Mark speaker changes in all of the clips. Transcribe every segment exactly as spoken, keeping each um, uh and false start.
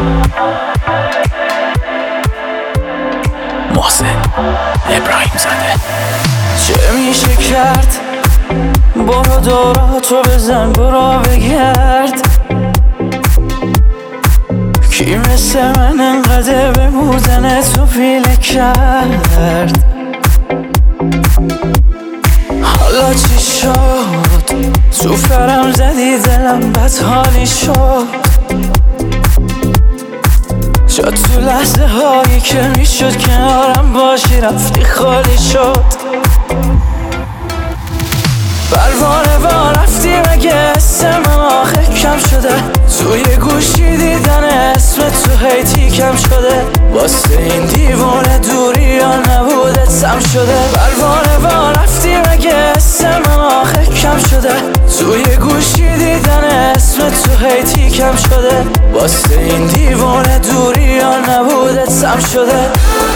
Speaker 1: محسن ابراهیم زاده.
Speaker 2: چه میشه کرد؟ برو دوراتو بزن، برو بگرد. کی مثل من انقدر به بودن تو پیله کرد؟ حالا چی شد؟ تو فرم زدی دلم بد حالی شد. شد تو لحظه هایی که میشد کنارم باشی رفتی خالی شد. پروانه با رفتی مگه اسم من آخه کم شده؟ توی گوشی دیدن اسم تو هیتی کم شده. واسه این دیوونه دوری یا نبوده سم شده. پروانه با رفتی مگه اسم من آخه کم شده؟ توی گوشی دیدن اسم تو هیتی کم شده. واسه این دیوونه دوری یا نبوده سم شده.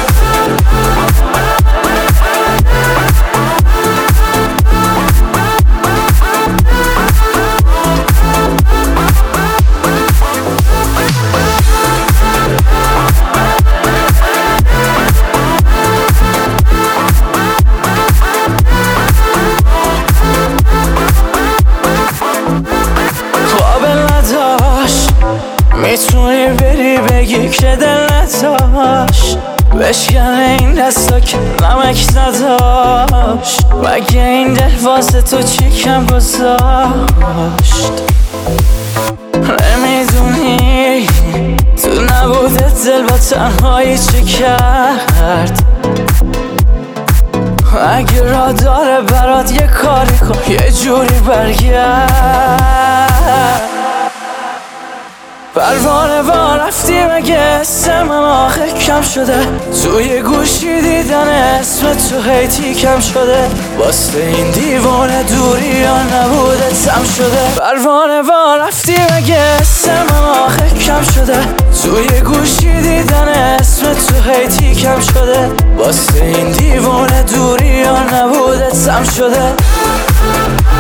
Speaker 2: میتونی بری بگی که دل نداشت، بشکنه این دستا که نمک نداشت. مگه این دل واسه تو چی کم گذاشت؟ نمیدونی تو نبوده دل با تنهایی چی کرد؟ اگه را داره برات یه کاری کن، یه جوری برگرد. پروانه با رفتی مگه اسم من آخه کم شده؟ توی گوشی دیدن اسم تو هیتی کم شده. واسه این دیوانه دوری یا نبوده سم شده. پروانه با رفتی مگه اسم من آخه کم شده؟ توی گوشی دیدن اسم تو هیتی کم شده. واسه این دیوانه دوری یا نبوده سم شده.